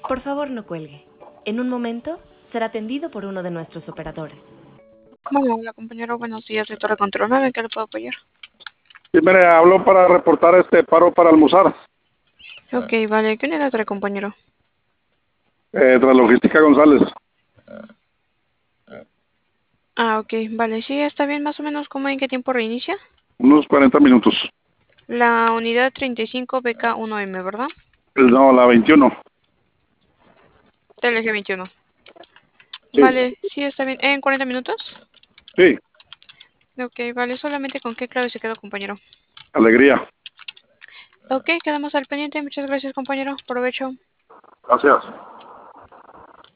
Por favor, no cuelgue. En un momento será atendido por uno de nuestros operadores. Bueno, hola compañero, buenos días de Torre Control 9, ¿en qué le puedo apoyar? Sí, mire, hablo para reportar este paro para almorzar. Ok, vale, ¿qué unidad trae compañero? Translogística González. Ah, ok, vale, sí, está bien, más o menos, ¿cómo en qué tiempo reinicia? Unos 40 minutos. La unidad 35 BK1M, ¿verdad? No, la 21. TLG 21. Sí, Vale, sí, está bien. ¿En 40 minutos? sí, Ok, vale, solamente con qué clave se quedó compañero. alegría. Ok, quedamos al pendiente. Muchas gracias compañero. Provecho. Gracias.